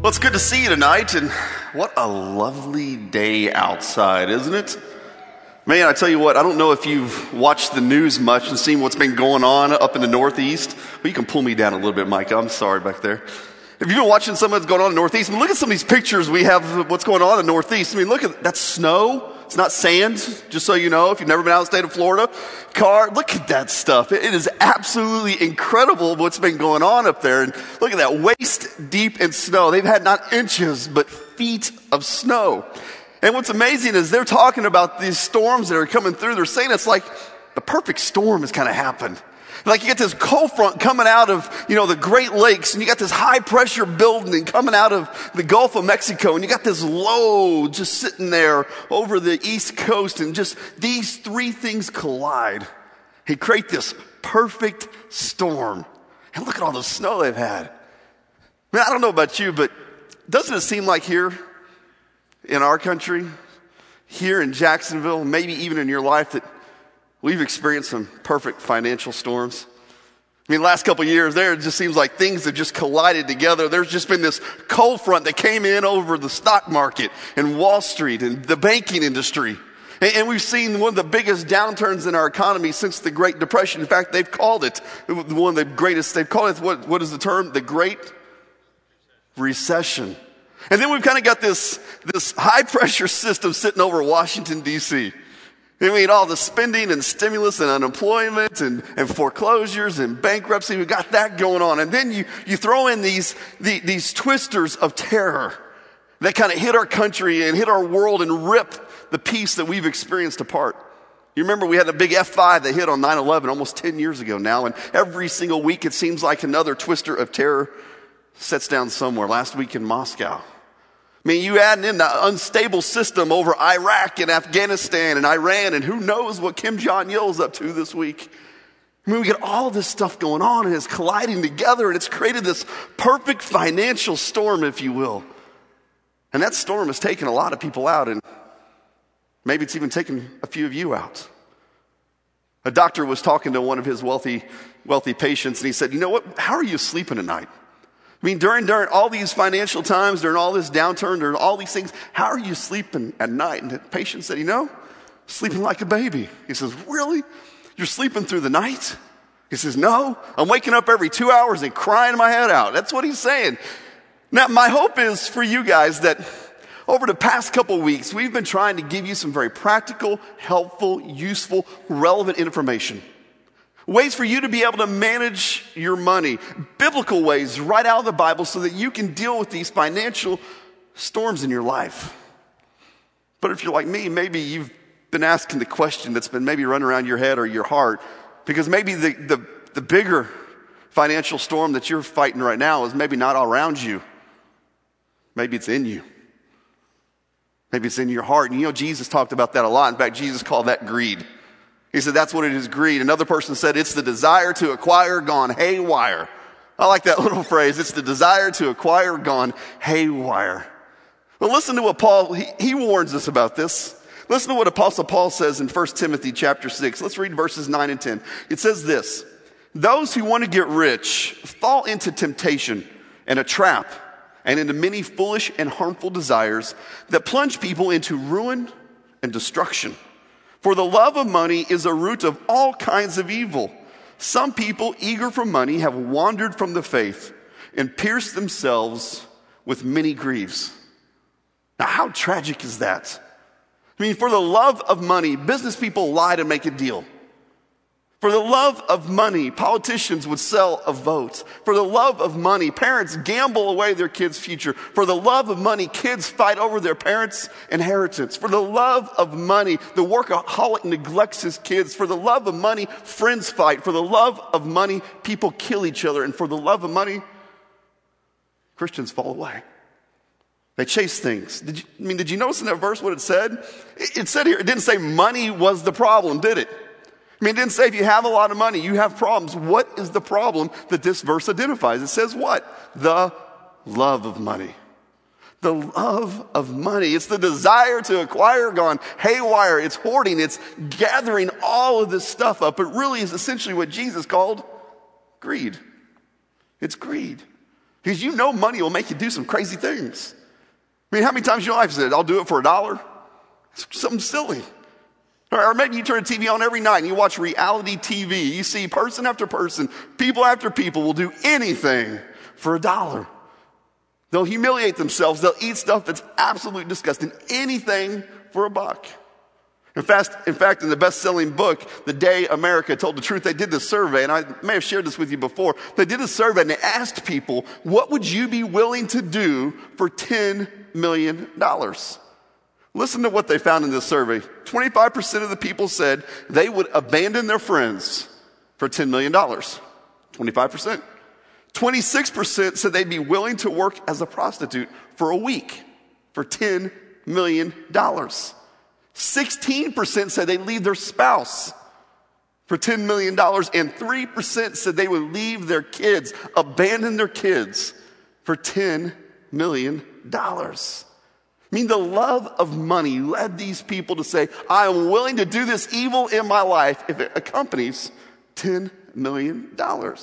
Well, it's good to see you tonight, and what a lovely day outside, isn't it? Man, I tell you what, I don't know if you've watched the news much and seen what's been going on up in the Northeast. Well, you can pull me down a little bit, Mike. I'm sorry back there. If you've been watching some of what's going on in the Northeast, I mean, look at some of these pictures we have of what's going on in the Northeast. I mean, look at that snow. It's not sand, just so you know, if you've never been out of the state of Florida. Look at that stuff. It is absolutely incredible what's been going on up there. And look at that, waist deep in snow. They've had not inches, but feet of snow. And what's amazing is they're talking about these storms that are coming through. They're saying it's like the perfect storm has kind of happened. Like you get this cold front coming out of, the Great Lakes, and you got this high pressure building coming out of the Gulf of Mexico, and you got this low just sitting there over the East Coast, and just these three things collide. They create this perfect storm. And look at all the snow they've had. Man, I don't know about you, but doesn't it seem like here in our country, here in Jacksonville, maybe even in your life, that we've experienced some perfect financial storms? I mean, last couple of years there, it just seems like things have just collided together. There's just been this cold front that came in over the stock market and Wall Street and the banking industry. And we've seen one of the biggest downturns in our economy since the Great Depression. In fact, they've called it one of the greatest. They've called it, what is the term? The Great Recession. And then we've kind of got this high pressure system sitting over Washington, D.C. I mean, all the spending and stimulus and unemployment and foreclosures and bankruptcy, we've got that going on. And then you throw in these twisters of terror that kind of hit our country and hit our world and rip the peace that we've experienced apart. You remember we had a big F5 that hit on 9/11 almost 10 years ago now, and every single week it seems like another twister of terror sets down somewhere. Last week in Moscow. I mean, you add in the unstable system over Iraq and Afghanistan and Iran, and who knows what Kim Jong-il's up to this week. I mean, we get all this stuff going on, and it's colliding together, and it's created this perfect financial storm, if you will. And that storm has taken a lot of people out, and maybe it's even taken a few of you out. A doctor was talking to one of his wealthy patients, and he said, "You know what? How are you sleeping at night? I mean, during all these financial times, during all this downturn, during all these things, how are you sleeping at night?" And the patient said, "Sleeping like a baby." He says, "Really? You're sleeping through the night?" He says, "No, I'm waking up every 2 hours and crying my head out." That's what he's saying. Now, my hope is for you guys that over the past couple weeks, we've been trying to give you some very practical, helpful, useful, relevant information. Ways for you to be able to manage your money. Biblical ways right out of the Bible so that you can deal with these financial storms in your life. But if you're like me, maybe you've been asking the question that's been maybe running around your head or your heart, because maybe the bigger financial storm that you're fighting right now is maybe not all around you. Maybe it's in you. Maybe it's in your heart. And Jesus talked about that a lot. In fact, Jesus called that greed. He said, that's what it is, greed. Another person said, it's the desire to acquire gone haywire. I like that little phrase. It's the desire to acquire gone haywire. Well, listen to what Paul, he warns us about this. Listen to what Apostle Paul says in 1 Timothy chapter 6. Let's read verses 9 and 10. It says this: "Those who want to get rich fall into temptation and a trap and into many foolish and harmful desires that plunge people into ruin and destruction. For the love of money is a root of all kinds of evil. Some people, eager for money, have wandered from the faith and pierced themselves with many griefs." Now, how tragic is that? I mean, for the love of money, business people lie to make a deal. For the love of money, politicians would sell a vote. For the love of money, parents gamble away their kids' future. For the love of money, kids fight over their parents' inheritance. For the love of money, the workaholic neglects his kids. For the love of money, friends fight. For the love of money, people kill each other. And for the love of money, Christians fall away. They chase things. Did you notice in that verse what it said? It said here, it didn't say money was the problem, did it? I mean, it didn't say if you have a lot of money, you have problems. What is the problem that this verse identifies? It says what? The love of money. The love of money. It's the desire to acquire gone haywire. It's hoarding. It's gathering all of this stuff up. It really is essentially what Jesus called greed. It's greed. Because you know money will make you do some crazy things. I mean, how many times in your life said, I'll do it for $1? It's something silly. Or maybe you turn the TV on every night and you watch reality TV. You see person after person, people after people will do anything for $1. They'll humiliate themselves. They'll eat stuff that's absolutely disgusting. Anything for $1. In fact, in the best-selling book, The Day America Told the Truth, they did this survey, and I may have shared this with you before. They did a survey, and they asked people, what would you be willing to do for $10 million? Listen to what they found in this survey. 25% of the people said they would abandon their friends for $10 million. 25%. 26% said they'd be willing to work as a prostitute for a week for $10 million. 16% said they'd leave their spouse for $10 million. And 3% said they would leave their kids, abandon their kids for $10 million. I mean, the love of money led these people to say, I am willing to do this evil in my life if it accompanies $10 million.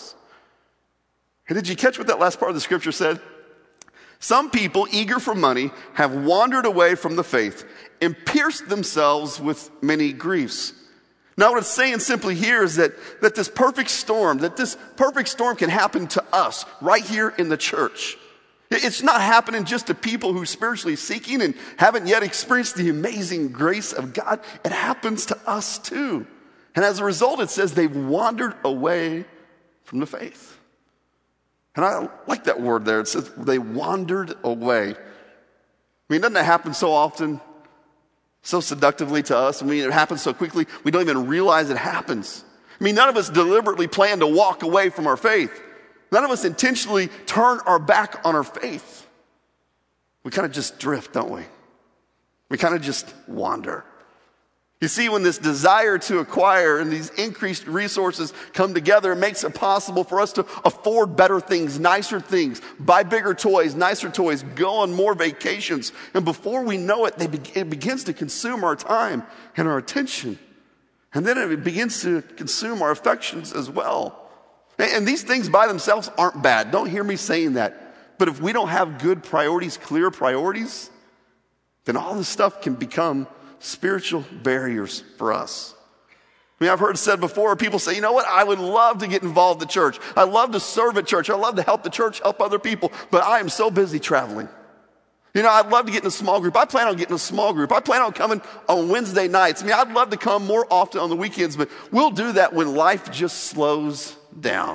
And did you catch what that last part of the scripture said? Some people eager for money have wandered away from the faith and pierced themselves with many griefs. Now what it's saying simply here is that this perfect storm can happen to us right here in the church. It's not happening just to people who are spiritually seeking and haven't yet experienced the amazing grace of God. It happens to us too. And as a result, it says they've wandered away from the faith. And I like that word there. It says they wandered away. I mean, doesn't that happen so often? So seductively to us? I mean, it happens so quickly, we don't even realize it happens. I mean, none of us deliberately plan to walk away from our faith. None of us intentionally turn our back on our faith. We kind of just drift, don't we? We kind of just wander. You see, when this desire to acquire and these increased resources come together, it makes it possible for us to afford better things, nicer things, buy bigger toys, nicer toys, go on more vacations. And before we know it, it begins to consume our time and our attention. And then it begins to consume our affections as well. And these things by themselves aren't bad. Don't hear me saying that. But if we don't have good priorities, clear priorities, then all this stuff can become spiritual barriers for us. I mean, I've heard it said before, people say, you know what, I would love to get involved in the church. I love to serve at church. I love to help the church, help other people, but I am so busy traveling. You know, I'd love to get in a small group. I plan on getting in a small group. I plan on coming on Wednesday nights. I mean, I'd love to come more often on the weekends, but we'll do that when life just slows down.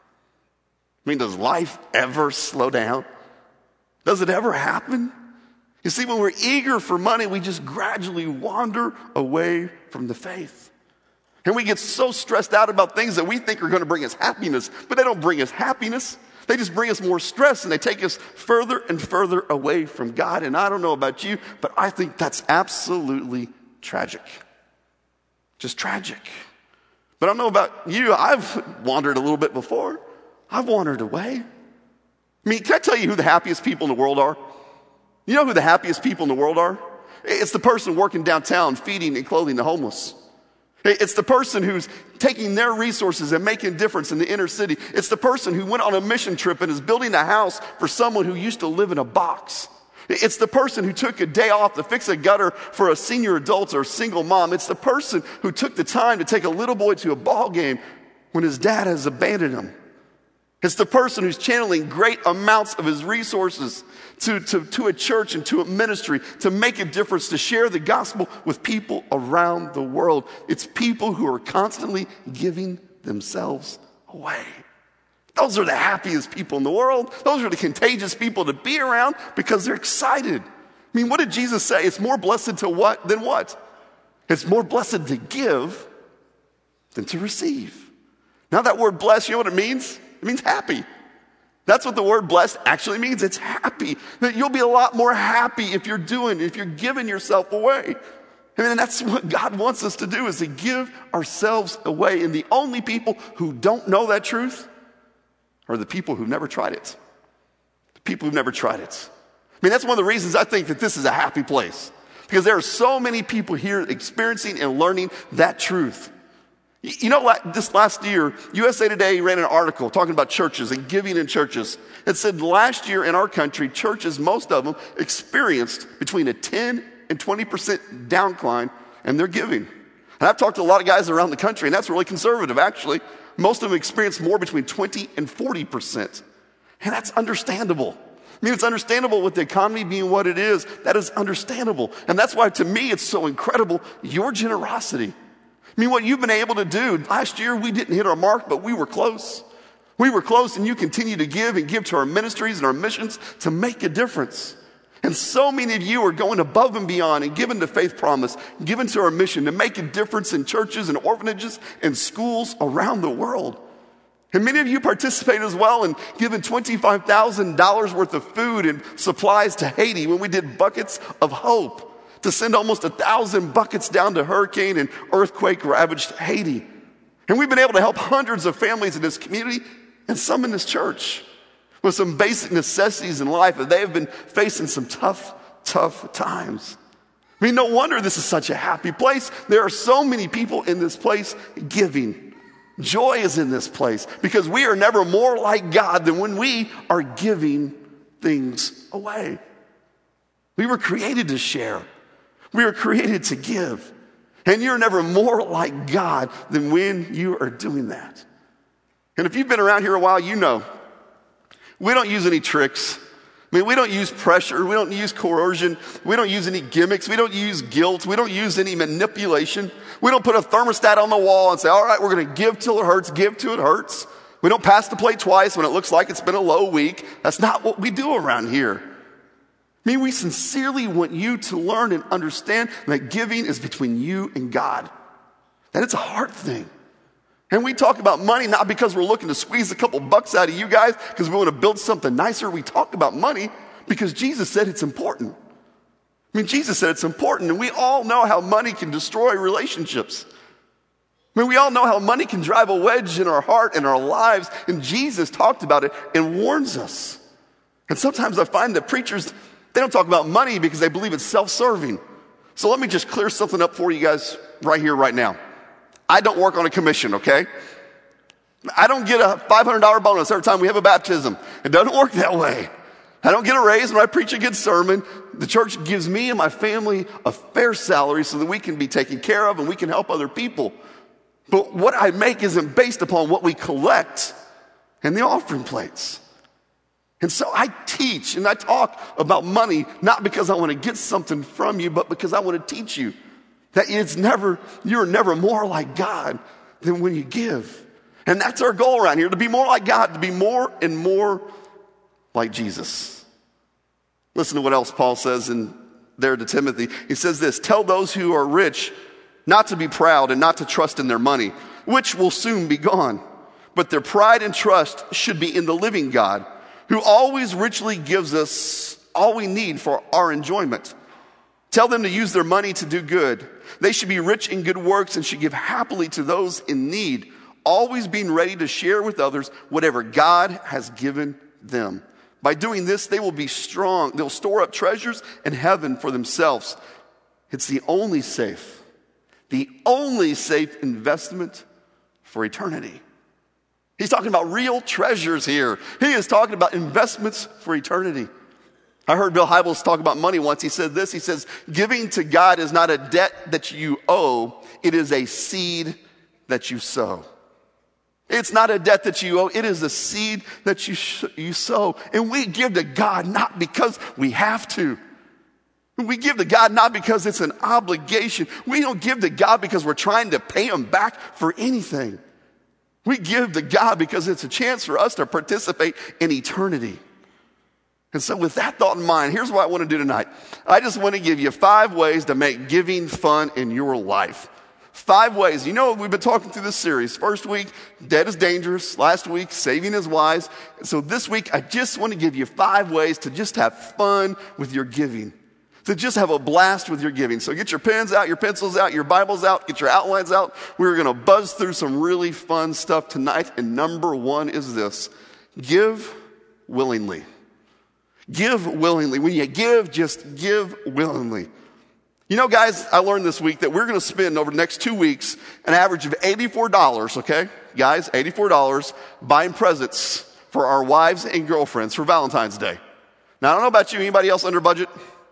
I mean, does life ever slow down? Does it ever happen? You see, when we're eager for money, we just gradually wander away from the faith. And we get so stressed out about things that we think are going to bring us happiness, but they don't bring us happiness. They just bring us more stress, and they take us further and further away from God. And I don't know about you, but I think that's absolutely tragic. Just tragic. But I don't know about you. I've wandered a little bit before. I've wandered away. I mean, can I tell you who the happiest people in the world are? You know who the happiest people in the world are? It's the person working downtown, feeding and clothing the homeless. It's the person who's taking their resources and making a difference in the inner city. It's the person who went on a mission trip and is building a house for someone who used to live in a box. It's the person who took a day off to fix a gutter for a senior adult or a single mom. It's the person who took the time to take a little boy to a ball game when his dad has abandoned him. It's the person who's channeling great amounts of his resources to a church and to a ministry to make a difference, to share the gospel with people around the world. It's people who are constantly giving themselves away. Those are the happiest people in the world. Those are the contagious people to be around because they're excited. I mean, what did Jesus say? It's more blessed than what? It's more blessed to give than to receive. Now that word blessed, you know what it means? It means happy. That's what the word blessed actually means. It's happy. That you'll be a lot more happy if you're giving yourself away. I mean, that's what God wants us to do, is to give ourselves away. And the only people who don't know that truth are the people who've never tried it. The people who've never tried it. I mean, that's one of the reasons I think that this is a happy place. Because there are so many people here experiencing and learning that truth. You know what? This last year, USA Today ran an article talking about churches and giving in churches. It said last year in our country, churches, most of them, experienced between a 10 and 20% downcline in their giving. And I've talked to a lot of guys around the country, and that's really conservative, actually. Most of them experienced more between 20 and 40%. And that's understandable. I mean, it's understandable with the economy being what it is. That is understandable. And that's why, to me, it's so incredible, your generosity. I mean, what you've been able to do. Last year, we didn't hit our mark, but we were close. We were close, and you continue to give and give to our ministries and our missions to make a difference. And so many of you are going above and beyond and giving to Faith Promise, giving to our mission to make a difference in churches and orphanages and schools around the world. And many of you participate as well in giving $25,000 worth of food and supplies to Haiti when we did Buckets of Hope to send almost 1,000 buckets down to hurricane and earthquake-ravaged Haiti. And we've been able to help hundreds of families in this community and some in this church with some basic necessities in life, and they have been facing some tough times. I mean, no wonder this is such a happy place. There are so many people in this place giving. Joy is in this place because we are never more like God than when we are giving things away. We were created to share. We were created to give. And you're never more like God than when you are doing that. And if you've been around here a while, you know we don't use any tricks. I mean, we don't use pressure. We don't use coercion. We don't use any gimmicks. We don't use guilt. We don't use any manipulation. We don't put a thermostat on the wall and say, all right, we're going to give till it hurts, give till it hurts. We don't pass the plate twice when it looks like it's been a low week. That's not what we do around here. I mean, we sincerely want you to learn and understand that giving is between you and God. That it's a heart thing. And we talk about money not because we're looking to squeeze a couple bucks out of you guys because we want to build something nicer. We talk about money because Jesus said it's important. I mean, Jesus said it's important, and we all know how money can destroy relationships. I mean, we all know how money can drive a wedge in our heart and our lives, and Jesus talked about it and warns us. And sometimes I find that preachers, they don't talk about money because they believe it's self-serving. So let me just clear something up for you guys right here, right now. I don't work on a commission, okay? I don't get a $500 bonus every time we have a baptism. It doesn't work that way. I don't get a raise when I preach a good sermon. The church gives me and my family a fair salary so that we can be taken care of and we can help other people. But what I make isn't based upon what we collect in the offering plates. And so I teach and I talk about money, not because I want to get something from you, but because I want to teach you that you're never more like God than when you give. And that's our goal around here, to be more like God, to be more and more like Jesus. Listen to what else Paul says there to Timothy. He says this, tell those who are rich not to be proud and not to trust in their money, which will soon be gone. But their pride and trust should be in the living God, who always richly gives us all we need for our enjoyment. Tell them to use their money to do good. They should be rich in good works and should give happily to those in need, always being ready to share with others whatever God has given them. By doing this, they will be strong. They'll store up treasures in heaven for themselves. It's the only safe investment for eternity. He's talking about real treasures here. He is talking about investments for eternity. I heard Bill Hybels talk about money once. He said this, he says, giving to God is not a debt that you owe. It is a seed that you sow. It's not a debt that you owe. It is a seed that you sow. And we give to God not because we have to. We give to God not because it's an obligation. We don't give to God because we're trying to pay him back for anything. We give to God because it's a chance for us to participate in eternity. And so with that thought in mind, here's what I want to do tonight. I just want to give you 5 ways to make giving fun in your life. 5 ways. You know, we've been talking through this series. First week, debt is dangerous. Last week, saving is wise. So this week, I just want to give you 5 ways to just have fun with your giving. To just have a blast with your giving. So get your pens out, your pencils out, your Bibles out, get your outlines out. We're going to buzz through some really fun stuff tonight. And number 1 is this. Give willingly. Give willingly. When you give, just give willingly. You know, guys, I learned this week that we're going to spend over the next 2 weeks an average of $84, okay? Guys, $84 buying presents for our wives and girlfriends for Valentine's Day. Now, I don't know about you. Anybody else under budget?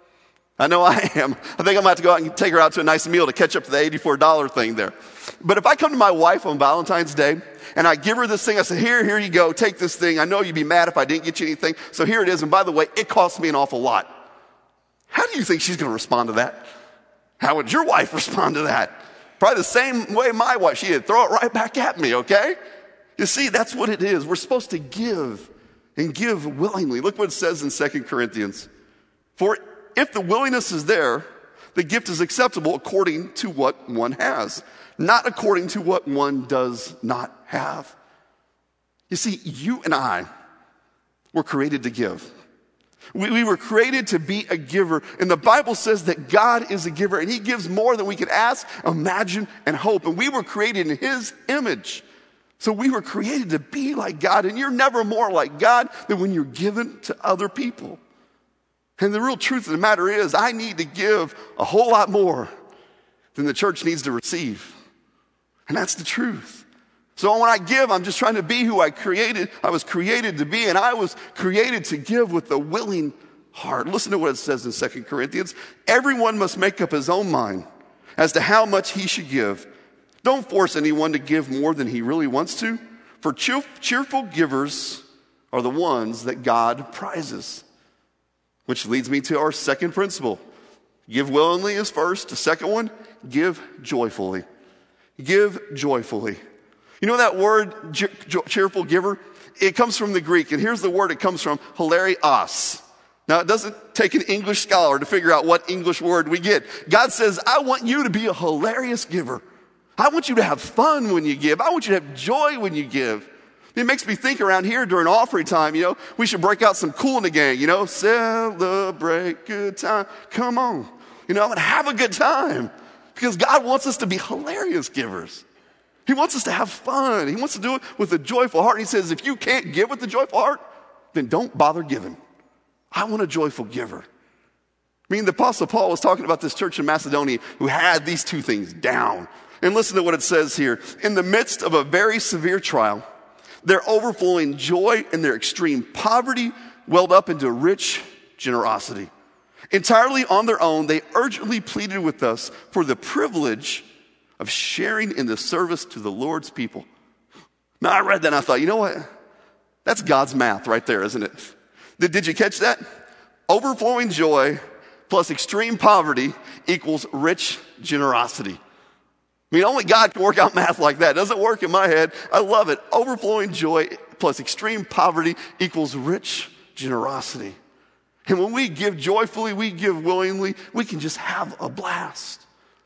I know I am. I think I'm going to have to go out and take her out to a nice meal to catch up to the $84 thing there. But if I come to my wife on Valentine's Day and I give her this thing, I say, here you go, take this thing. I know you'd be mad if I didn't get you anything. So here it is. And by the way, it costs me an awful lot. How do you think she's going to respond to that? How would your wife respond to that? Probably the same way my wife. She'd throw it right back at me, okay? You see, that's what it is. We're supposed to give and give willingly. Look what it says in 2 Corinthians. For if the willingness is there, the gift is acceptable according to what one has, not according to what one does not have. You see, you and I were created to give. We were created to be a giver. And the Bible says that God is a giver, and he gives more than we could ask, imagine, and hope. And we were created in his image. So we were created to be like God, and you're never more like God than when you're given to other people. And the real truth of the matter is, I need to give a whole lot more than the church needs to receive. And that's the truth. So when I give, I'm just trying to be who I was created to be, and I was created to give with a willing heart. Listen to what it says in 2 Corinthians. Everyone must make up his own mind as to how much he should give. Don't force anyone to give more than he really wants to, for cheerful givers are the ones that God prizes. Which leads me to our second principle. Give willingly is first. The second one, give joyfully. Give joyfully. You know that word, cheerful giver? It comes from the Greek, and here's the word it comes from, hilarios. Now, it doesn't take an English scholar to figure out what English word we get. God says, I want you to be a hilarious giver. I want you to have fun when you give. I want you to have joy when you give. It makes me think around here during offering time, we should break out some Kool in the Gang, celebrate good time. Come on, and have a good time, because God wants us to be hilarious givers. He wants us to have fun. He wants to do it with a joyful heart. He says, if you can't give with a joyful heart, then don't bother giving. I want a joyful giver. The Apostle Paul was talking about this church in Macedonia who had these two things down. And listen to what it says here. In the midst of a very severe trial, their overflowing joy and their extreme poverty welled up into rich generosity. Entirely on their own, they urgently pleaded with us for the privilege of sharing in the service to the Lord's people. Now, I read that and I thought, you know what? That's God's math right there, isn't it? Did you catch that? Overflowing joy plus extreme poverty equals rich generosity. Only God can work out math like that. It doesn't work in my head. I love it. Overflowing joy plus extreme poverty equals rich generosity. And when we give joyfully, we give willingly, we can just have a blast.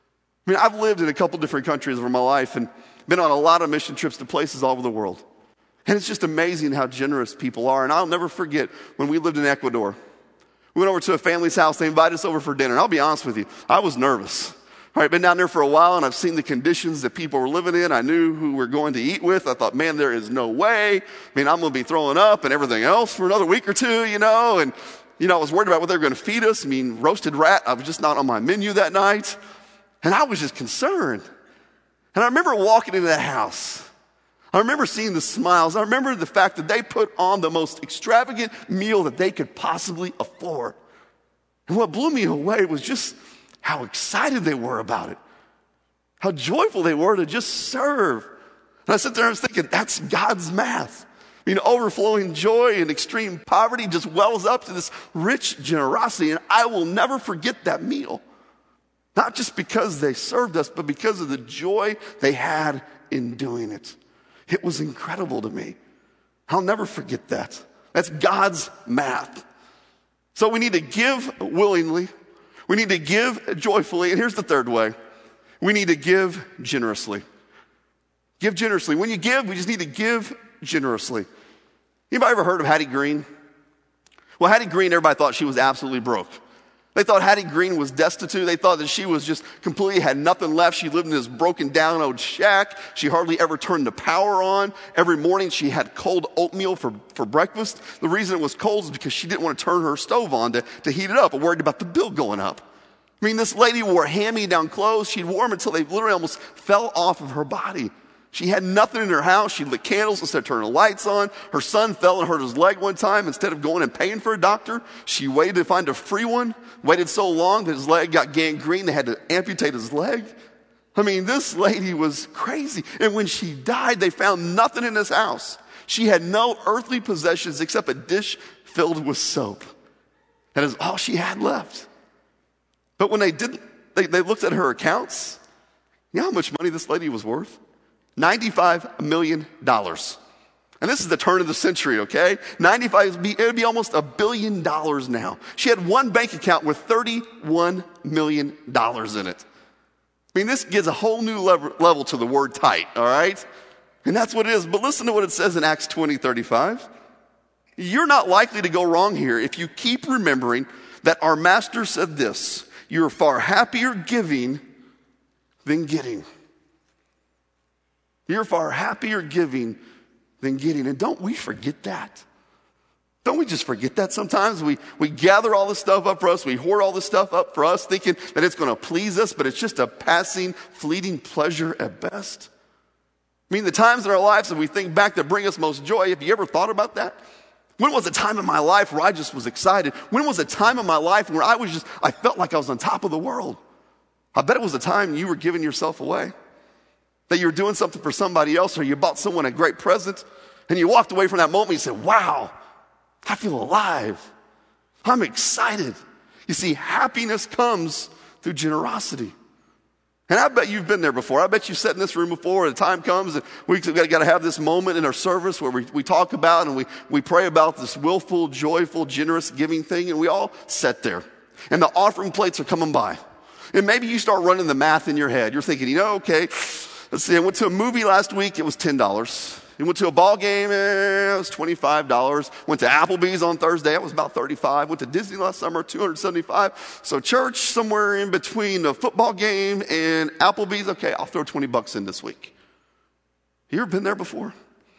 I've lived in a couple different countries over my life and been on a lot of mission trips to places all over the world. And it's just amazing how generous people are. And I'll never forget when we lived in Ecuador. We went over to a family's house. They invited us over for dinner. And I'll be honest with you, I was nervous. All right, been down there for a while, and I've seen the conditions that people were living in. I knew who we're going to eat with. I thought, man, there is no way. I'm going to be throwing up and everything else for another week or two, And, I was worried about what they were going to feed us. Roasted rat, I was just not on my menu that night. And I was just concerned. And I remember walking into that house. I remember seeing the smiles. I remember the fact that they put on the most extravagant meal that they could possibly afford. And what blew me away was just how excited they were about it. How joyful they were to just serve. And I sat there and I was thinking, that's God's math. Overflowing joy and extreme poverty just wells up to this rich generosity. And I will never forget that meal. Not just because they served us, but because of the joy they had in doing it. It was incredible to me. I'll never forget that. That's God's math. So we need to give willingly. We need to give joyfully. And here's the third way. We need to give generously. Give generously. When you give, we just need to give generously. Anybody ever heard of Hattie Green? Well, Hattie Green, everybody thought she was absolutely broke. They thought Hattie Green was destitute. They thought that she was just completely had nothing left. She lived in this broken down old shack. She hardly ever turned the power on. Every morning she had cold oatmeal for breakfast. The reason it was cold is because she didn't want to turn her stove on to heat it up, or worried about the bill going up. I mean, this lady wore hand-me-down clothes. She'd worn them until they literally almost fell off of her body. She had nothing in her house. She lit candles instead of turning the lights on. Her son fell and hurt his leg one time. Instead of going and paying for a doctor, she waited to find a free one, waited so long that his leg got gangrene. They had to amputate his leg. I mean, this lady was crazy. And when she died, they found nothing in his house. She had no earthly possessions except a dish filled with soap. That is all she had left. But when they looked at her accounts, you know how much money this lady was worth? $95 million. And this is the turn of the century, okay? It would be almost $1 billion now. She had one bank account with $31 million in it. I mean, this gives a whole new level to the word tight, all right? And that's what it is. But listen to what it says in Acts 20:35. You're not likely to go wrong here if you keep remembering that our master said this: you're far happier giving than getting. You're far happier giving than getting. And don't we forget that? Don't we just forget that sometimes? We gather all this stuff up for us. We hoard all this stuff up for us thinking that it's going to please us, but it's just a passing, fleeting pleasure at best. I mean, the times in our lives that we think back that bring us most joy, have you ever thought about that? When was a time in my life where I just was excited? When was a time in my life where I felt like I was on top of the world? I bet it was a time you were giving yourself away. That you were doing something for somebody else, or you bought someone a great present, and you walked away from that moment and you said, wow, I feel alive. I'm excited. You see, happiness comes through generosity. And I bet you've been there before. I bet you've sat in this room before, and the time comes and we've got to have this moment in our service where we talk about and we pray about this willful, joyful, generous giving thing, and we all sit there. And the offering plates are coming by. And maybe you start running the math in your head. You're thinking, okay, let's see, I went to a movie last week, it was $10. You went to a ball game, it was $25. Went to Applebee's on Thursday, it was about $35. Went to Disney last summer, $275. So church, somewhere in between a football game and Applebee's, okay, I'll throw $20 in this week. You ever been there before?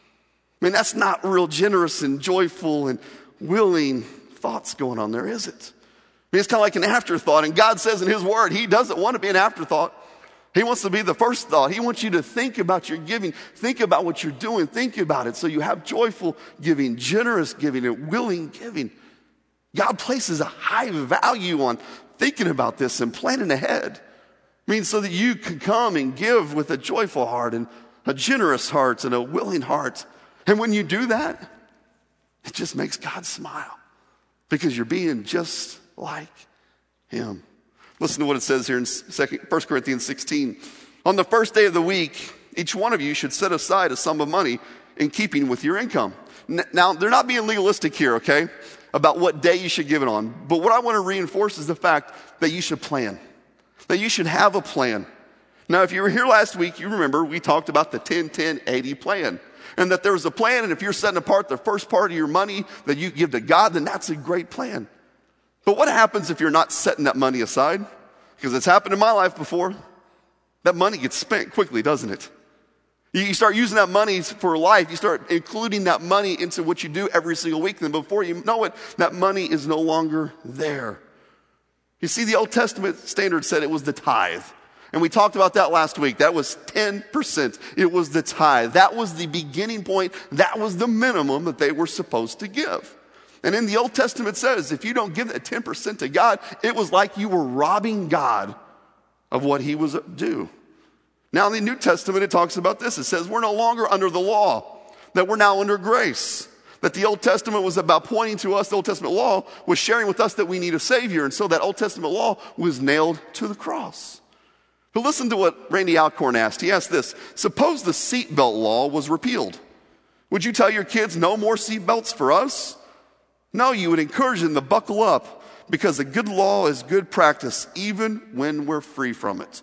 I mean, that's not real generous and joyful and willing thoughts going on there, is it? I mean, it's kind of like an afterthought, and God says in His Word, He doesn't want to be an afterthought. He wants to be the first thought. He wants you to think about your giving. Think about what you're doing. Think about it so you have joyful giving, generous giving, and willing giving. God places a high value on thinking about this and planning ahead. I mean, so that you can come and give with a joyful heart and a generous heart and a willing heart. And when you do that, it just makes God smile because you're being just like Him. Listen to what it says here in 1 Corinthians 16. On the first day of the week, each one of you should set aside a sum of money in keeping with your income. Now, they're not being legalistic here, okay, about what day you should give it on. But what I want to reinforce is the fact that you should plan, that you should have a plan. Now, if you were here last week, you remember we talked about the 10-10-80 plan. And that there's a plan, and if you're setting apart the first part of your money that you give to God, then that's a great plan. But what happens if you're not setting that money aside? Because it's happened in my life before. That money gets spent quickly, doesn't it? You start using that money for life. You start including that money into what you do every single week. And before you know it, that money is no longer there. You see, the Old Testament standard said it was the tithe. And we talked about that last week. That was 10%. It was the tithe. That was the beginning point. That was the minimum that they were supposed to give. And in the Old Testament it says, if you don't give that 10% to God, it was like you were robbing God of what He was due. Now in the New Testament it talks about this. It says we're no longer under the law, that we're now under grace. That the Old Testament was about pointing to us, the Old Testament law was sharing with us that we need a Savior. And so that Old Testament law was nailed to the cross. But listen to what Randy Alcorn asked. He asked this: suppose the seatbelt law was repealed. Would you tell your kids no more seatbelts for us? No, you would encourage them to buckle up because a good law is good practice even when we're free from it.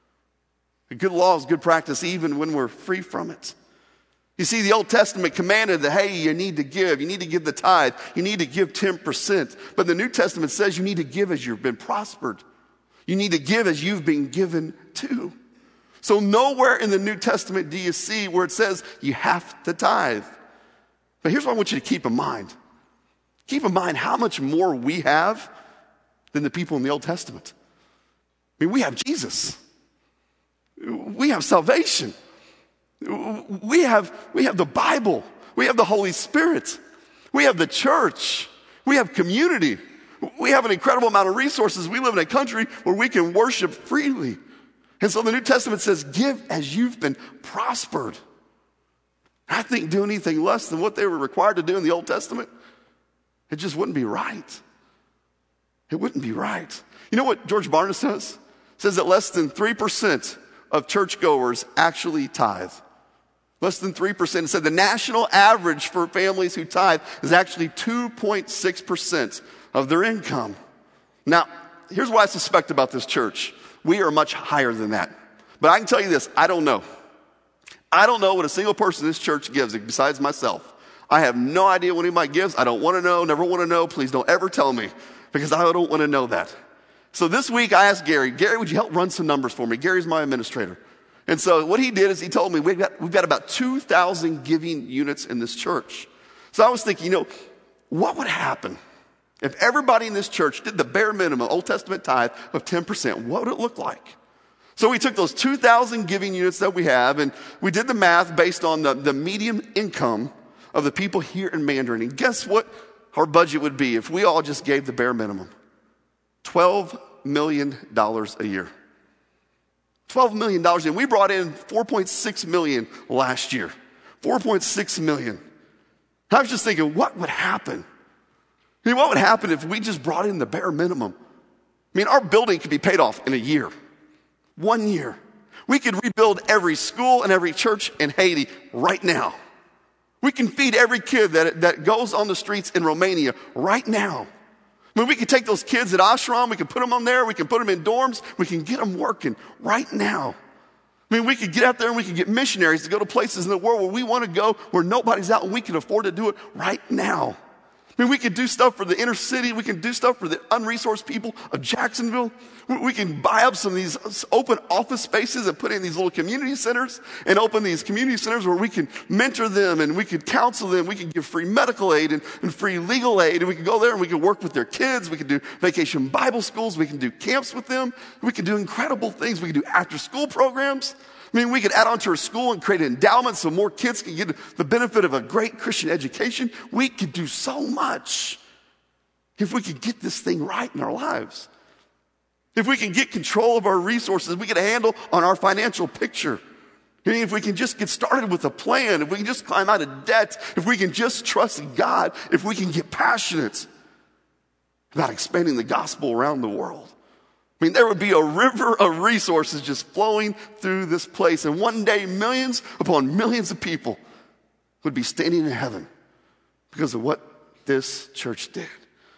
A good law is good practice even when we're free from it. You see, the Old Testament commanded that, hey, you need to give the tithe, you need to give 10%. But the New Testament says you need to give as you've been prospered. You need to give as you've been given to. So nowhere in the New Testament do you see where it says you have to tithe. But here's what I want you to keep in mind. Keep in mind how much more we have than the people in the Old Testament. I mean, we have Jesus. We have salvation. We have the Bible. We have the Holy Spirit. We have the church. We have community. We have an incredible amount of resources. We live in a country where we can worship freely. And so the New Testament says, give as you've been prospered. I think doing anything less than what they were required to do in the Old Testament, it just wouldn't be right. It wouldn't be right. You know what George Barna says? It says that less than 3% of churchgoers actually tithe. Less than 3%. It said the national average for families who tithe is actually 2.6% of their income. Now, here's what I suspect about this church. We are much higher than that. But I can tell you this, I don't know. I don't know what a single person in this church gives besides myself. I have no idea what anybody gives. I don't want to know, never want to know. Please don't ever tell me because I don't want to know that. So this week I asked Gary, would you help run some numbers for me? Gary's my administrator. And so what he did is he told me we've got about 2,000 giving units in this church. So I was thinking, what would happen if everybody in this church did the bare minimum Old Testament tithe of 10%? What would it look like? So we took those 2,000 giving units that we have and we did the math based on the median income of the people here in Mandarin. And guess what our budget would be if we all just gave the bare minimum? $12 million a year. $12 million. And we brought in $4.6 million last year. $4.6 million. I was just thinking, what would happen? I mean, what would happen if we just brought in the bare minimum? I mean, our building could be paid off in a year. 1 year. We could rebuild every school and every church in Haiti right now. We can feed every kid that goes on the streets in Romania right now. I mean, we could take those kids at Ashram, we can put them on there, we can put them in dorms, we can get them working right now. I mean, we could get out there and we could get missionaries to go to places in the world where we want to go, where nobody's out, and we can afford to do it right now. I mean, we can do stuff for the inner city. We can do stuff for the unresourced people of Jacksonville. We can buy up some of these open office spaces and put in these little community centers and open these community centers where we can mentor them and we can counsel them. We can give free medical aid and free legal aid. And we can go there and we can work with their kids. We can do vacation Bible schools. We can do camps with them. We can do incredible things. We can do after school programs. I mean, we could add on to our school and create an endowment so more kids can get the benefit of a great Christian education. We could do so much if we could get this thing right in our lives. If we can get control of our resources, we get a handle on our financial picture. I mean, if we can just get started with a plan, if we can just climb out of debt, if we can just trust God, if we can get passionate about expanding the gospel around the world. I mean, there would be a river of resources just flowing through this place. And one day, millions upon millions of people would be standing in heaven because of what this church did.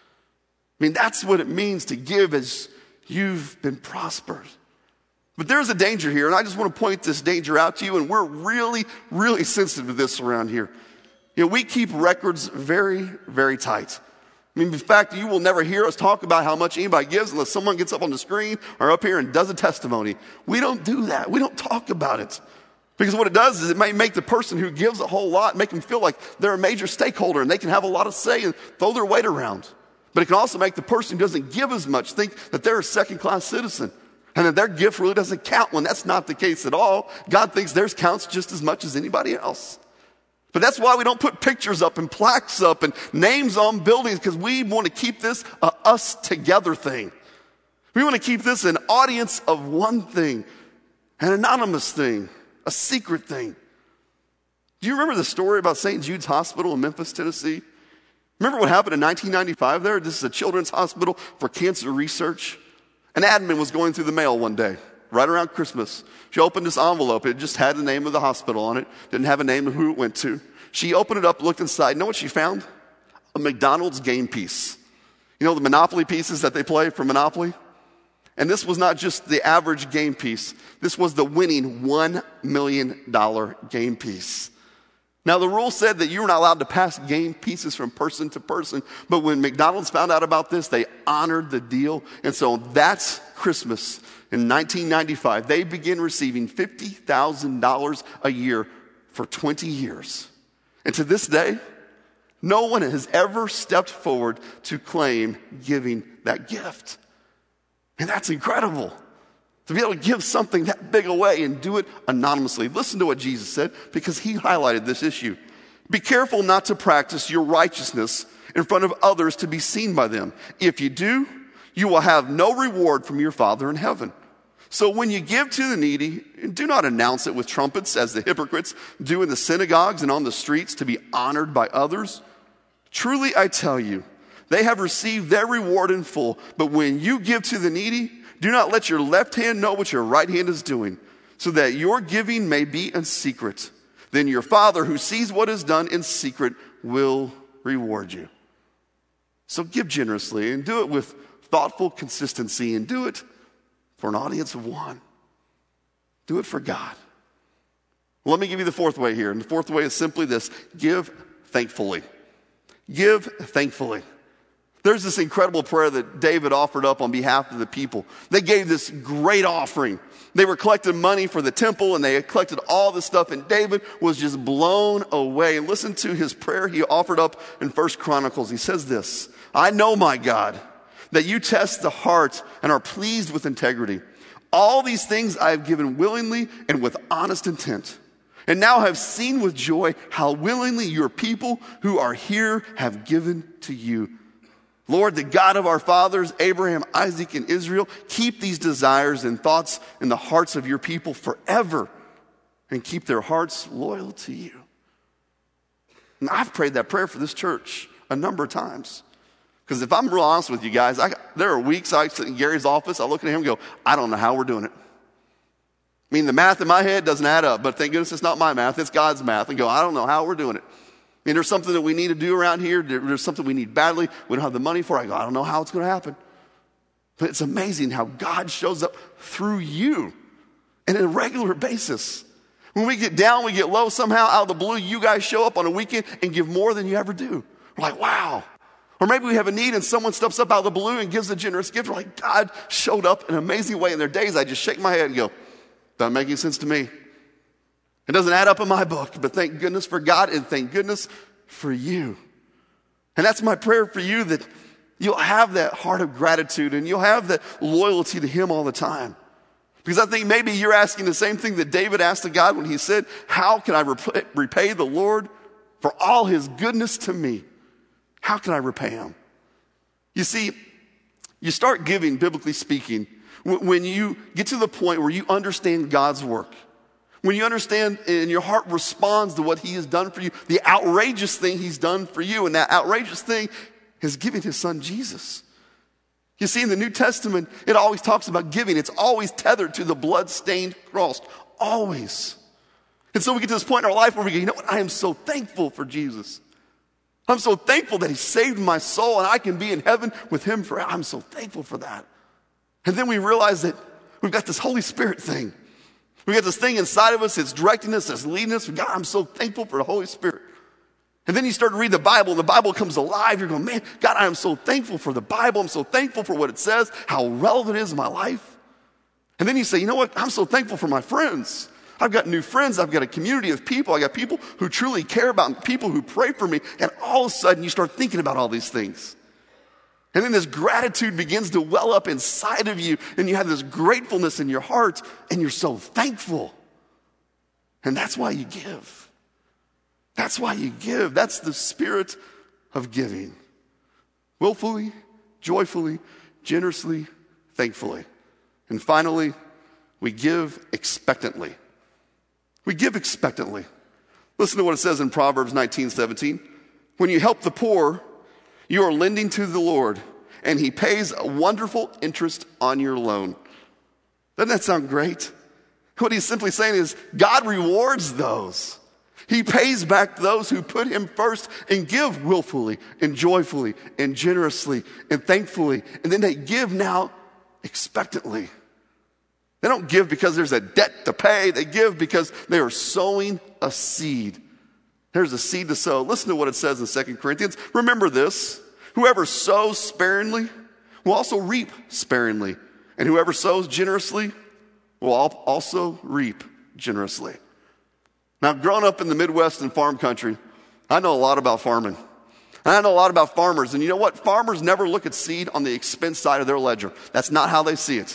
I mean, that's what it means to give as you've been prospered. But there's a danger here, and I just want to point this danger out to you, and we're really, really sensitive to this around here. We keep records very, very tight. I mean, in fact, you will never hear us talk about how much anybody gives unless someone gets up on the screen or up here and does a testimony. We don't do that. We don't talk about it. Because what it does is it may make the person who gives a whole lot, make them feel like they're a major stakeholder and they can have a lot of say and throw their weight around. But it can also make the person who doesn't give as much think that they're a second-class citizen and that their gift really doesn't count when that's not the case at all. God thinks theirs counts just as much as anybody else. But that's why we don't put pictures up and plaques up and names on buildings, because we want to keep this a us together thing. We want to keep this an audience of one thing, an anonymous thing, a secret thing. Do you remember the story about St. Jude's Hospital in Memphis, Tennessee? Remember what happened in 1995 there? This is a children's hospital for cancer research. An admin was going through the mail one day, right around Christmas. She opened this envelope. It just had the name of the hospital on it. Didn't have a name of who it went to. She opened it up, looked inside. You know what she found? A McDonald's game piece. You know the Monopoly pieces that they play for Monopoly? And this was not just the average game piece. This was the winning $1 million game piece. Now, the rule said that you were not allowed to pass game pieces from person to person. But when McDonald's found out about this, they honored the deal. And so that's Christmas. In 1995, they began receiving $50,000 a year for 20 years. And to this day, no one has ever stepped forward to claim giving that gift. And that's incredible. To be able to give something that big away and do it anonymously. Listen to what Jesus said, because he highlighted this issue. Be careful not to practice your righteousness in front of others to be seen by them. If you do, you will have no reward from your Father in heaven. So when you give to the needy, do not announce it with trumpets as the hypocrites do in the synagogues and on the streets to be honored by others. Truly I tell you, they have received their reward in full. But when you give to the needy, do not let your left hand know what your right hand is doing, so that your giving may be in secret. Then your Father who sees what is done in secret will reward you. So give generously and do it with thoughtful consistency and do it for an audience of one. Do it for God. Well, let me give you the fourth way here. And the fourth way is simply this: give thankfully. Give thankfully. There's this incredible prayer that David offered up on behalf of the people. They gave this great offering. They were collecting money for the temple, and they had collected all this stuff, and David was just blown away. And listen to his prayer he offered up in 1 Chronicles. He says this: I know, my God, that you test the heart and are pleased with integrity. All these things I have given willingly and with honest intent. And now have seen with joy how willingly your people who are here have given to you. Lord, the God of our fathers, Abraham, Isaac, and Israel, keep these desires and thoughts in the hearts of your people forever, and keep their hearts loyal to you. And I've prayed that prayer for this church a number of times. Because if I'm real honest with you guys, there are weeks I sit in Gary's office, I look at him and go, I don't know how we're doing it. I mean, the math in my head doesn't add up, but thank goodness it's not my math, it's God's math. And go, I don't know how we're doing it. I mean, there's something that we need to do around here. There's something we need badly. We don't have the money for it. I go, I don't know how it's going to happen. But it's amazing how God shows up through you on a regular basis. When we get down, we get low, somehow out of the blue, you guys show up on a weekend and give more than you ever do. We're like, wow. Or maybe we have a need and someone steps up out of the blue and gives a generous gift. We're like, God showed up in an amazing way. In their days, I just shake my head and go, doesn't make any sense to me. It doesn't add up in my book, but thank goodness for God and thank goodness for you. And that's my prayer for you, that you'll have that heart of gratitude and you'll have that loyalty to him all the time. Because I think maybe you're asking the same thing that David asked of God when he said, how can I repay the Lord for all his goodness to me? How can I repay him? You see, you start giving, biblically speaking, when you get to the point where you understand God's work. When you understand and your heart responds to what he has done for you, the outrageous thing he's done for you, and that outrageous thing is giving his son Jesus. You see, in the New Testament, it always talks about giving. It's always tethered to the blood-stained cross. Always. And so we get to this point in our life where we go, you know what? I am so thankful for Jesus. I'm so thankful that he saved my soul and I can be in heaven with him forever. I'm so thankful for that. And then we realize that we've got this Holy Spirit thing. We got this thing inside of us that's directing us, that's leading us. God, I'm so thankful for the Holy Spirit. And then you start to read the Bible, and the Bible comes alive. You're going, man, God, I am so thankful for the Bible. I'm so thankful for what it says, how relevant it is in my life. And then you say, you know what? I'm so thankful for my friends. I've got new friends. I've got a community of people. I got people who truly care about me, people who pray for me. And all of a sudden, you start thinking about all these things. And then this gratitude begins to well up inside of you, and you have this gratefulness in your heart, and you're so thankful. And that's why you give. That's why you give. That's the spirit of giving. Willfully, joyfully, generously, thankfully. And finally, we give expectantly. We give expectantly. Listen to what it says in Proverbs 19:17. When you help the poor, you are lending to the Lord, and he pays a wonderful interest on your loan. Doesn't that sound great? What he's simply saying is God rewards those. He pays back those who put him first and give willfully and joyfully and generously and thankfully. And then they give now expectantly. They don't give because there's a debt to pay. They give because they are sowing a seed. There's a seed to sow. Listen to what it says in 2 Corinthians. Remember this. Whoever sows sparingly will also reap sparingly. And whoever sows generously will also reap generously. Now, growing up in the Midwest and farm country, I know a lot about farming. And I know a lot about farmers. And you know what? Farmers never look at seed on the expense side of their ledger. That's not how they see it.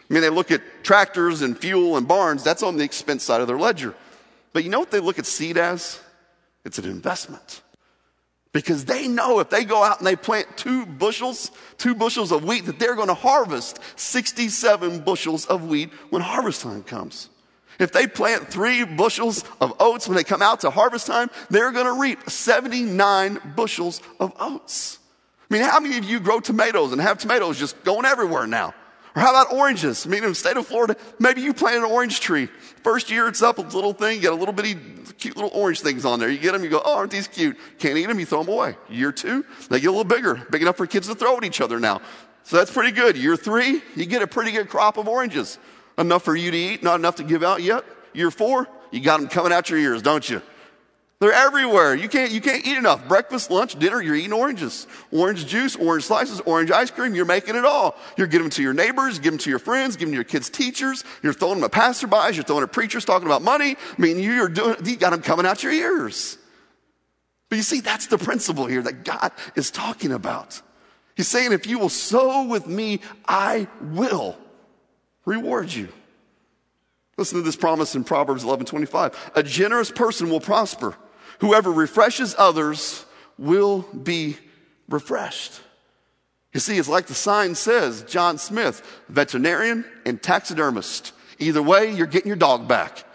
I mean, they look at tractors and fuel and barns. That's on the expense side of their ledger. But you know what they look at seed as? It's an investment. Because they know if they go out and they plant 2 bushels of wheat, that they're going to harvest 67 bushels of wheat when harvest time comes. If they plant 3 bushels of oats when they come out to harvest time, they're going to reap 79 bushels of oats. I mean, how many of you grow tomatoes and have tomatoes just going everywhere now? Or how about oranges? I mean, in the state of Florida, maybe you plant an orange tree. First year, it's up a little thing, you get a little bitty, cute little orange things on there. You get them, you go, oh, aren't these cute? Can't eat them, you throw them away. Year 2, they get a little bigger, big enough for kids to throw at each other now. So that's pretty good. Year 3, you get a pretty good crop of oranges. Enough for you to eat, not enough to give out yet. Year 4, you got them coming out your ears, don't you? They're everywhere. You can't eat enough. Breakfast, lunch, dinner, you're eating oranges. Orange juice, orange slices, orange ice cream, you're making it all. You're giving them to your neighbors, giving them to your friends, giving them to your kids' teachers. You're throwing them at passerbys, you're throwing at preachers talking about money. I mean, you got them coming out your ears. But you see, that's the principle here that God is talking about. He's saying, if you will sow with me, I will reward you. Listen to this promise in Proverbs 11:25. A generous person will prosper. Whoever refreshes others will be refreshed. You see, it's like the sign says, John Smith, veterinarian and taxidermist. Either way, you're getting your dog back.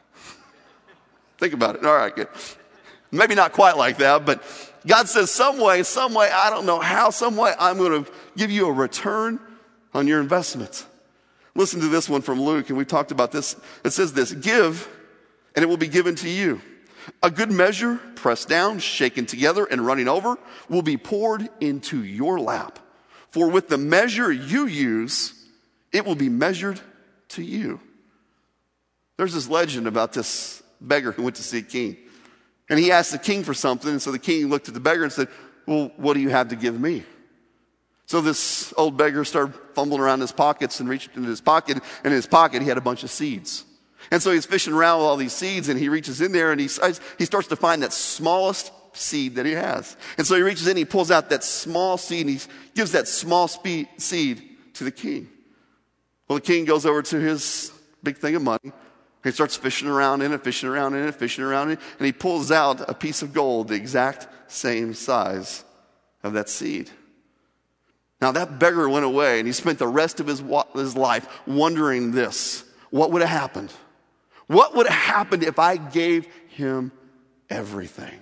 Think about it. All right, good. Maybe not quite like that, but God says some way, I don't know how, some way I'm going to give you a return on your investment. Listen to this one from Luke, and we've talked about this. It says this, give, and it will be given to you. A good measure, pressed down, shaken together, and running over, will be poured into your lap. For with the measure you use, it will be measured to you. There's this legend about this beggar who went to see a king. And he asked the king for something, and so the king looked at the beggar and said, well, what do you have to give me? So this old beggar started fumbling around in his pockets and reached into his pocket, and in his pocket he had a bunch of seeds. And so he's fishing around with all these seeds, and he reaches in there and he starts to find that smallest seed that he has. And so he reaches in, he pulls out that small seed, and he gives that small seed to the king. Well, the king goes over to his big thing of money. He starts fishing around in it, and he pulls out a piece of gold the exact same size of that seed. Now that beggar went away, and he spent the rest of his life wondering this. What would have happened? What would have happened if I gave him everything? It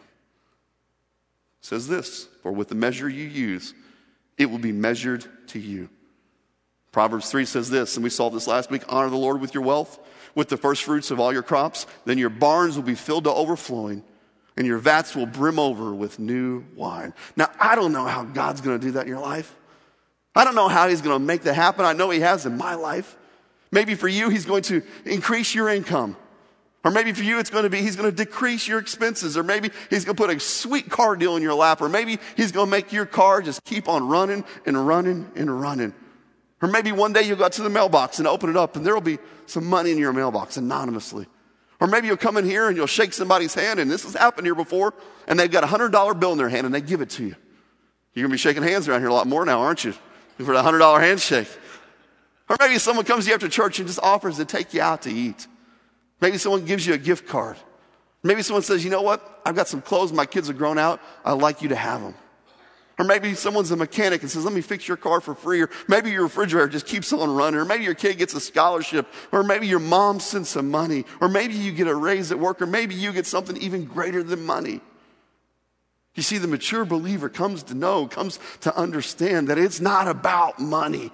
says this, for with the measure you use, it will be measured to you. Proverbs 3 says this, and we saw this last week, honor the Lord with your wealth, with the first fruits of all your crops. Then your barns will be filled to overflowing, and your vats will brim over with new wine. Now, I don't know how God's going to do that in your life. I don't know how he's going to make that happen. I know he has in my life. Maybe for you, he's going to increase your income. Or maybe for you, it's going to be, he's going to decrease your expenses. Or maybe he's going to put a sweet car deal in your lap. Or maybe he's going to make your car just keep on running and running and running. Or maybe one day you'll go out to the mailbox and open it up and there will be some money in your mailbox anonymously. Or maybe you'll come in here and you'll shake somebody's hand, and this has happened here before, and they've got a $100 bill in their hand and they give it to you. You're going to be shaking hands around here a lot more now, aren't you? For the $100 handshake. Or maybe someone comes to you after church and just offers to take you out to eat. Maybe someone gives you a gift card. Maybe someone says, you know what? I've got some clothes. My kids are grown out. I'd like you to have them. Or maybe someone's a mechanic and says, let me fix your car for free. Or maybe your refrigerator just keeps on running. Or maybe your kid gets a scholarship. Or maybe your mom sends some money. Or maybe you get a raise at work. Or maybe you get something even greater than money. You see, the mature believer comes to understand that it's not about money.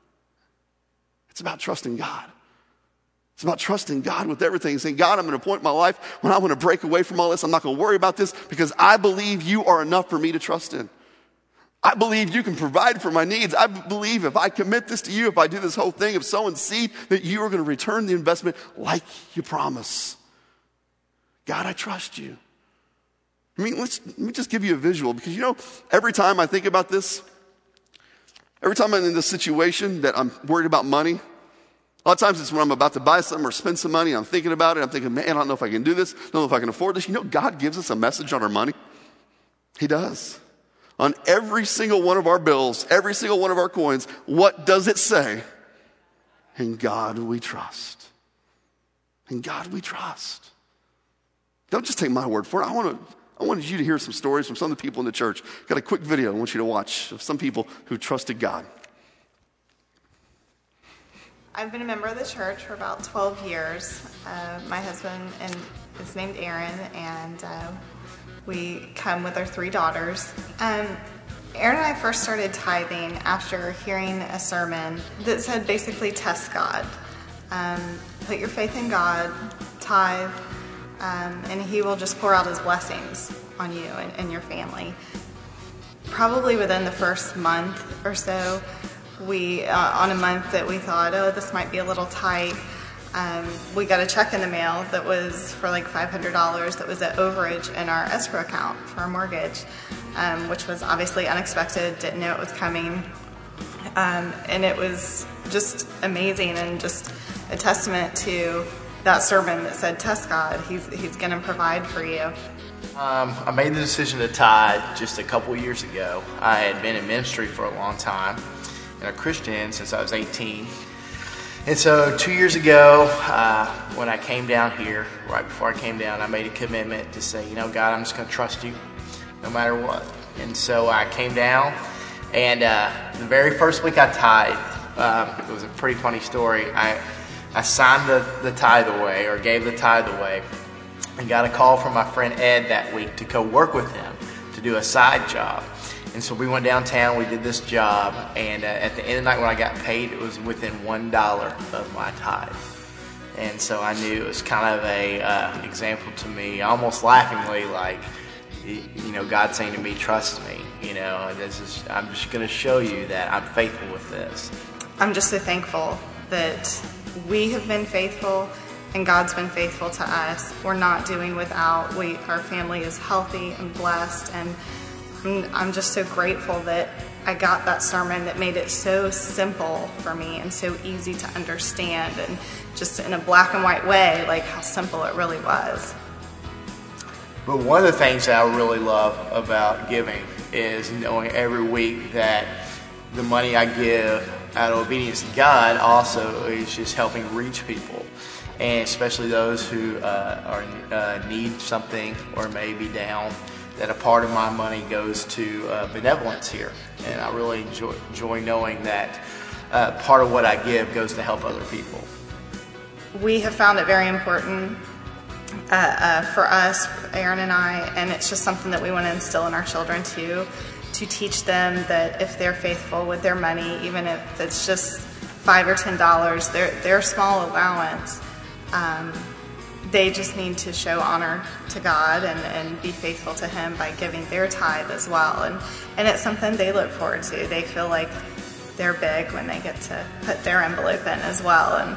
It's about trusting God. It's about trusting God with everything. Saying, God, I'm going to point my life when I want to break away from all this. I'm not going to worry about this because I believe you are enough for me to trust in. I believe you can provide for my needs. I believe if I commit this to you, if I do this whole thing of sowing seed, that you are going to return the investment like you promise. God, I trust you. I mean, let me just give you a visual, because, you know, every time I think about this, every time I'm in this situation that I'm worried about money, a lot of times it's when I'm about to buy something or spend some money, I'm thinking about it, I'm thinking, man, I don't know if I can do this, I don't know if I can afford this. You know, God gives us a message on our money. He does. On every single one of our bills, every single one of our coins, what does it say? In God we trust. In God we trust. Don't just take my word for it. I wanted you to hear some stories from some of the people in the church. Got a quick video I want you to watch of some people who trusted God. I've been a member of the church for about 12 years. My husband is named Aaron, and we come with our 3 daughters. Aaron and I first started tithing after hearing a sermon that said basically test God. Put your faith in God, tithe, and He will just pour out His blessings on you and your family. Probably within the first month or so, we, on a month that we thought, oh, this might be a little tight, we got a check in the mail that was for like $500 that was an overage in our escrow account for our mortgage, which was obviously unexpected, didn't know it was coming. And it was just amazing and just a testament to that sermon that said, test God, He's going to provide for you. I made the decision to tithe just a couple years ago. I had been in ministry for a long time and a Christian since I was 18. And so 2 years ago, when I came down here, right before I came down, I made a commitment to say, God, I'm just going to trust you no matter what. And so I came down, and the very first week I tithed, it was a pretty funny story. I signed the tithe away, or gave the tithe away, and got a call from my friend Ed that week to go work with him to do a side job. And so we went downtown, we did this job, and at the end of the night when I got paid, it was within $1 of my tithe. And so I knew it was kind of a example to me, almost laughingly, like, God saying to me, trust me, I'm just going to show you that I'm faithful with this. I'm just so thankful that we have been faithful and God's been faithful to us. We're not doing without. Our family is healthy and blessed, and I'm just so grateful that I got that sermon that made it so simple for me and so easy to understand, and just in a black and white way, like how simple it really was. But one of the things that I really love about giving is knowing every week that the money I give out of obedience to God also is just helping reach people, and especially those who need something or may be down, that a part of my money goes to benevolence here. And I really enjoy knowing that part of what I give goes to help other people. We have found it very important for us, Aaron and I, and it's just something that we want to instill in our children too, to teach them that if they're faithful with their money, even if it's just $5 or $10, their small allowance, they just need to show honor to God and be faithful to Him by giving their tithe as well. And it's something they look forward to. They feel like they're big when they get to put their envelope in as well. And,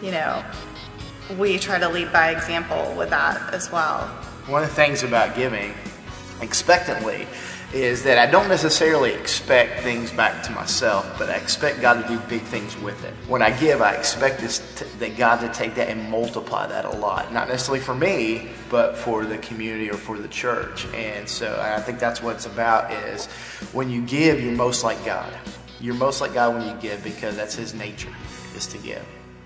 we try to lead by example with that as well. One of the things about giving expectantly is that I don't necessarily expect things back to myself, but I expect God to do big things with it. When I give, I expect that God to take that and multiply that a lot. Not necessarily for me, but for the community or for the church. And so I think that's what it's about, is when you give, you're most like God. You're most like God when you give, because that's His nature, is to give.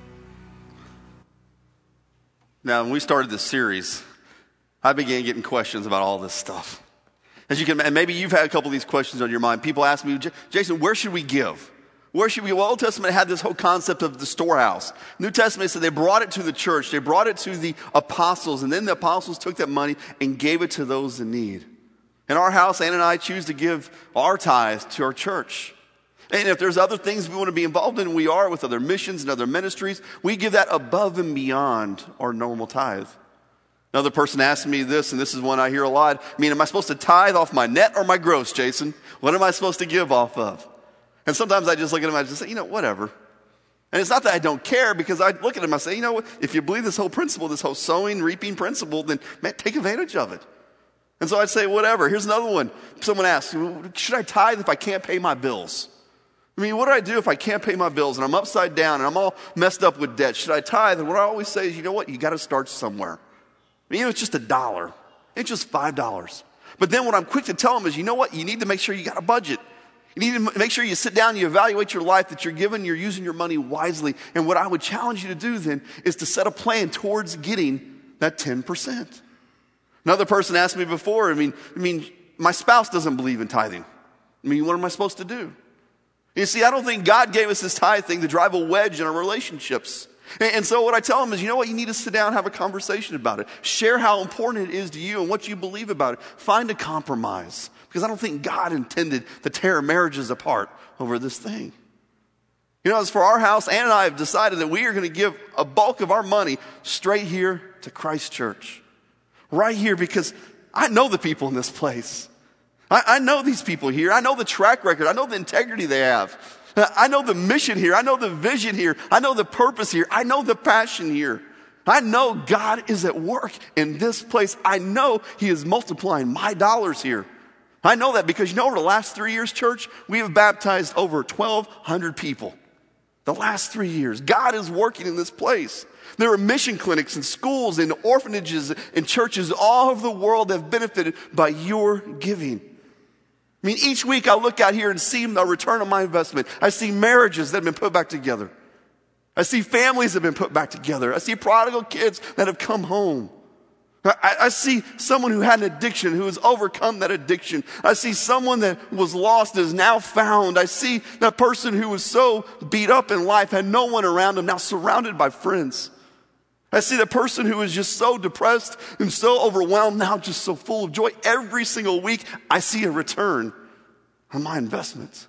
Now, when we started this series, I began getting questions about all this stuff. As you can imagine, maybe you've had a couple of these questions on your mind. People ask me, Jason, where should we give? Where should we? Well, Old Testament had this whole concept of the storehouse. New Testament said they brought it to the church. They brought it to the apostles. And then the apostles took that money and gave it to those in need. In our house, Ann and I choose to give our tithe to our church. And if there's other things we want to be involved in, we are, with other missions and other ministries. We give that above and beyond our normal tithe. Another person asked me this, and this is one I hear a lot. Am I supposed to tithe off my net or my gross, Jason? What am I supposed to give off of? And sometimes I just look at them and I just say, whatever. And it's not that I don't care, because I look at them and I say, what? If you believe this whole principle, this whole sowing, reaping principle, then man, take advantage of it. And so I'd say, whatever. Here's another one. Someone asks, should I tithe if I can't pay my bills? What do I do if I can't pay my bills and I'm upside down and I'm all messed up with debt? Should I tithe? And what I always say is, you got to start somewhere. It's just $1. It's just $5. But then what I'm quick to tell them is, you need to make sure you got a budget. You need to make sure you sit down and you evaluate your life, that you're using your money wisely. And what I would challenge you to do then is to set a plan towards getting that 10%. Another person asked me before, I mean, my spouse doesn't believe in tithing. What am I supposed to do? You see, I don't think God gave us this tithe thing to drive a wedge in our relationships. And so what I tell them is, you know what, you need to sit down and have a conversation about it. Share how important it is to you and what you believe about it. Find a compromise. Because I don't think God intended to tear marriages apart over this thing. As for our house, Ann and I have decided that we are going to give a bulk of our money straight here to Christ Church. Right here, because I know the people in this place. I know these people here. I know the track record. I know the integrity they have. I know the mission here. I know the vision here. I know the purpose here. I know the passion here. I know God is at work in this place. I know He is multiplying my dollars here. I know that because over the last 3 years, church, we have baptized over 1,200 people. The last 3 years. God is working in this place. There are mission clinics and schools and orphanages and churches all over the world that have benefited by your giving. Each week I look out here and see the return on my investment. I see marriages that have been put back together. I see families that have been put back together. I see prodigal kids that have come home. I see someone who had an addiction, who has overcome that addiction. I see someone that was lost is now found. I see that person who was so beat up in life, had no one around him, now surrounded by friends. I see the person who was just so depressed and so overwhelmed, now just so full of joy. Every single week, I see a return on my investments.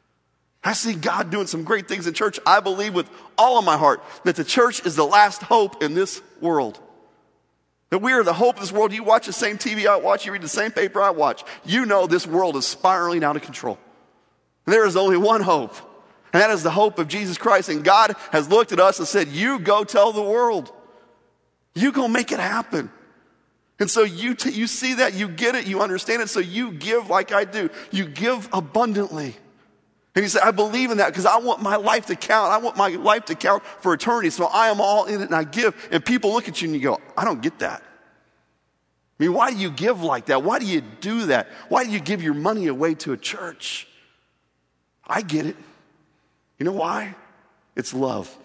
I see God doing some great things in church. I believe with all of my heart that the church is the last hope in this world. That we are the hope of this world. You watch the same TV I watch, you read the same paper I watch. You know this world is spiraling out of control. There is only one hope, and that is the hope of Jesus Christ. And God has looked at us and said, you go tell the world. You go make it happen. And so you see that, you get it, you understand it, so you give like I do. You give abundantly. And you say, I believe in that because I want my life to count. I want my life to count for eternity. So I am all in it and I give. And people look at you and you go, I don't get that. Why do you give like that? Why do you do that? Why do you give your money away to a church? I get it. You know why? It's love.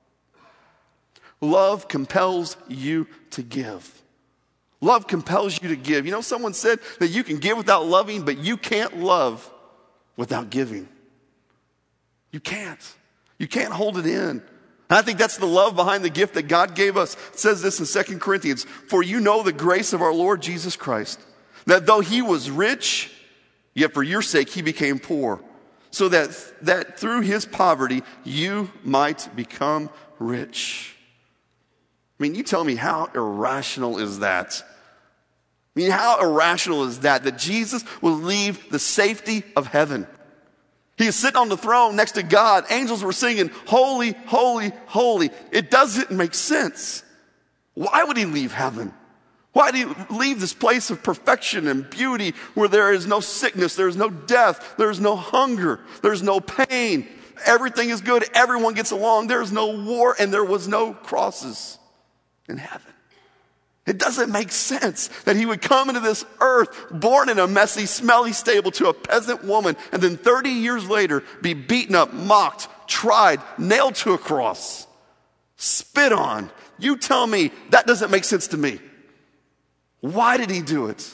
Love compels you to give. Love compels you to give. Someone said that you can give without loving, but you can't love without giving. You can't. You can't hold it in. And I think that's the love behind the gift that God gave us. It says this in 2 Corinthians, for you know the grace of our Lord Jesus Christ, that though He was rich, yet for your sake He became poor, so that through His poverty you might become rich. You tell me, how irrational is that? How irrational is that Jesus will leave the safety of heaven? He is sitting on the throne next to God. Angels were singing, holy, holy, holy. It doesn't make sense. Why would He leave heaven? Why did He leave this place of perfection and beauty where there is no sickness, there is no death, there is no hunger, there is no pain. Everything is good, everyone gets along, there is no war, and there was no crosses in heaven. It doesn't make sense that He would come into this earth, born in a messy, smelly stable to a peasant woman, and then 30 years later be beaten up, mocked, tried, nailed to a cross, spit on. You tell me, that doesn't make sense to me. Why did He do it?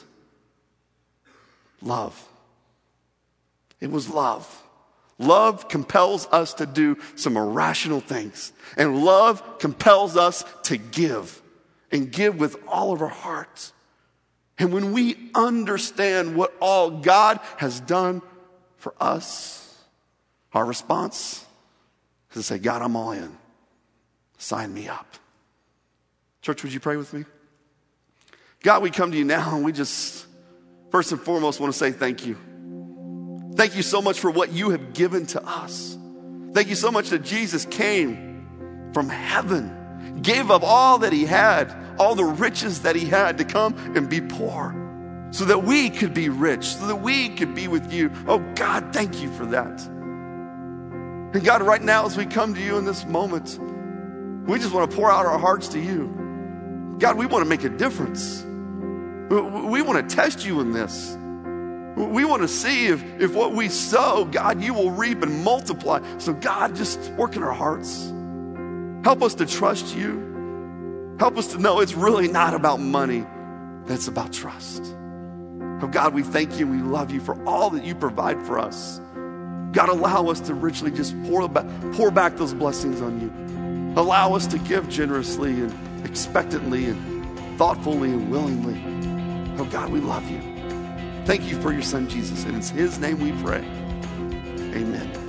Love. It was love. Love compels us to do some irrational things. And love compels us to give. And give with all of our hearts. And when we understand what all God has done for us, our response is to say, God, I'm all in. Sign me up. Church, would you pray with me? God, we come to you now and we just, first and foremost, want to say thank you. Thank you so much for what you have given to us. Thank you so much that Jesus came from heaven, gave up all that He had, all the riches that He had, to come and be poor so that we could be rich, so that we could be with you. Oh God, thank you for that. And God, right now as we come to you in this moment, we just want to pour out our hearts to you. God, we want to make a difference. We want to test you in this. We want to see if what we sow, God, you will reap and multiply. So God, just work in our hearts. Help us to trust you. Help us to know it's really not about money. It's about trust. Oh God, we thank you. We love you for all that you provide for us. God, allow us to richly just pour back those blessings on you. Allow us to give generously and expectantly and thoughtfully and willingly. Oh God, we love you. Thank you for your son, Jesus. And it's his name we pray. Amen.